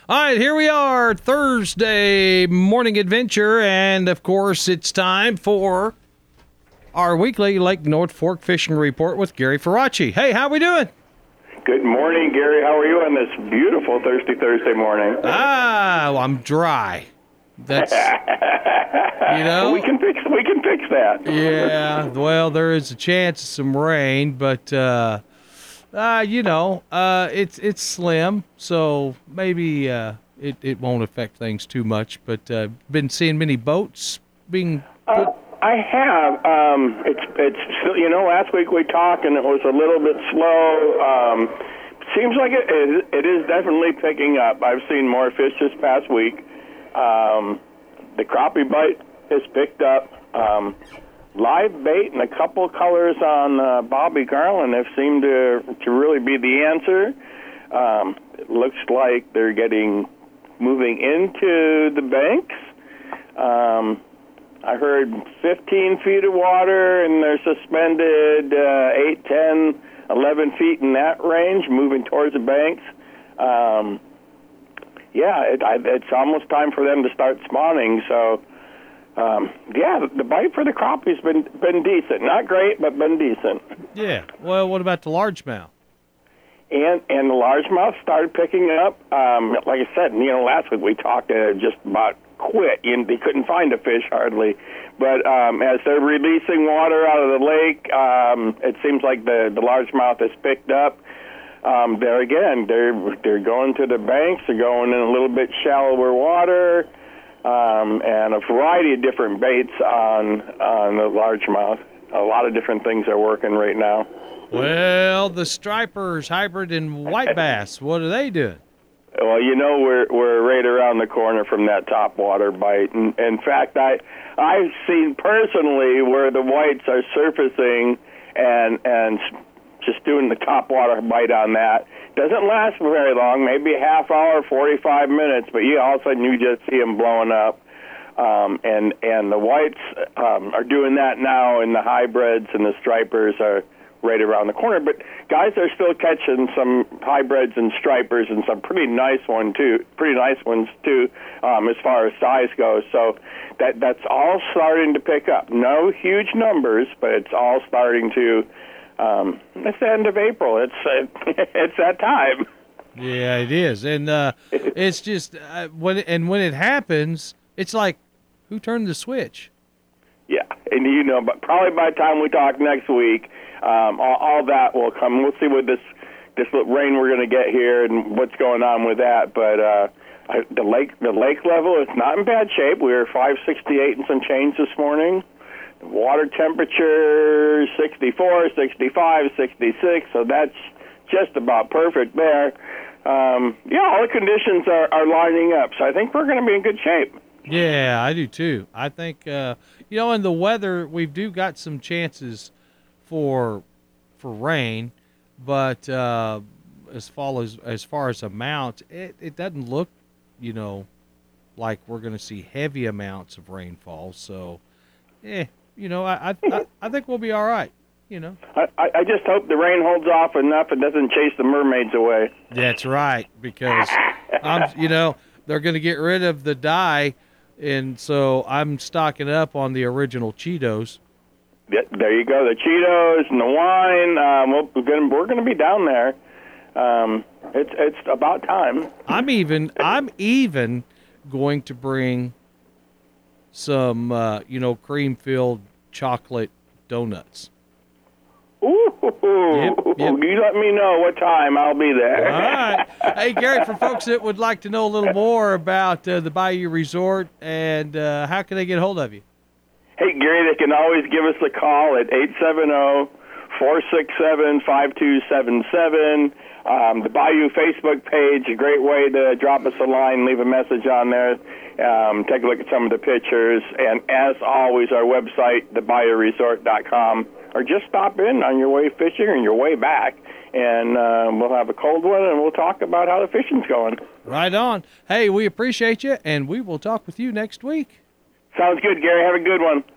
All right, here we are, Thursday morning adventure, and of course, it's time for our weekly Lake North Fork fishing report with Gary Faraci. Hey, how we doing? Good morning, Gary. How are you on this beautiful thirsty Thursday morning? Well, I'm dry. That's we can fix that. Yeah. Well, there is a chance of some rain, but it's slim, so maybe it won't affect things too much. But been seeing many boats being put. I have. It's last week we talked and it was a little bit slow. Seems like it is definitely picking up. I've seen more fish this past week. The crappie bite has picked up. Live bait and a couple colors on Bobby Garland have seemed to really be the answer. It looks like they're moving into the banks. I heard 15 feet of water, and they're suspended 8, 10, 11 feet in that range, moving towards the banks. It's almost time for them to start spawning. So, the bite for the crappie's been decent. Not great, but been decent. Yeah. Well, what about the largemouth? And the largemouth started picking up. Like I said, last week we talked just about quit. They couldn't find a fish hardly. But as they're releasing water out of the lake, it seems like the largemouth has picked up. They're going to the banks. They're going in a little bit shallower water, and a variety of different baits on the largemouth. A lot of different things are working right now. Well, the stripers, hybrid, and white bass, what are they doing? Well, we're right around the corner from that topwater bite. And in fact, I've seen personally where the whites are surfacing and just doing the topwater bite on that. Doesn't last for very long, maybe a half hour, 45 minutes, but all of a sudden you just see them blowing up. And the whites are doing that now, and the hybrids and the stripers are right around the corner. But guys are still catching some hybrids and stripers and some pretty nice ones too, as far as size goes. So that's all starting to pick up. No huge numbers, but it's all starting to. It's the end of April. It's that time. Yeah, it is, and it's just when it happens, it's like, who turned the switch? Yeah, and but probably by the time we talk next week, all that will come. We'll see what this rain we're going to get here and what's going on with that. But the lake level is not in bad shape. We were 568 and some change this morning. The water temperature 64, 65, 66. So that's just about perfect there. All the conditions are lining up. So I think we're going to be in good shape. Yeah, I do too. I think in the weather we do got some chances for rain, but as far as amount, it doesn't look like we're going to see heavy amounts of rainfall. So, I think we'll be all right. I just hope the rain holds off enough and doesn't chase the mermaids away. That's right, because they're going to get rid of the dye. And so I'm stocking up on the original Cheetos. Yeah, there you go, the Cheetos and the wine. We're going to be down there. It's about time. I'm even going to bring some cream-filled chocolate donuts. Ooh, yep. You let me know what time. I'll be there. All right. Hey, Gary, for folks that would like to know a little more about the Bayou Resort, and how can they get a hold of you? Hey, Gary, they can always give us a call at 870-467-5277. The Bayou Facebook page, a great way to drop us a line, leave a message on there, take a look at some of the pictures, and as always, our website, thebayouresort.com. Or just stop in on your way fishing or your way back, and we'll have a cold one, and we'll talk about how the fishing's going. Right on. Hey, we appreciate you, and we will talk with you next week. Sounds good, Gary. Have a good one.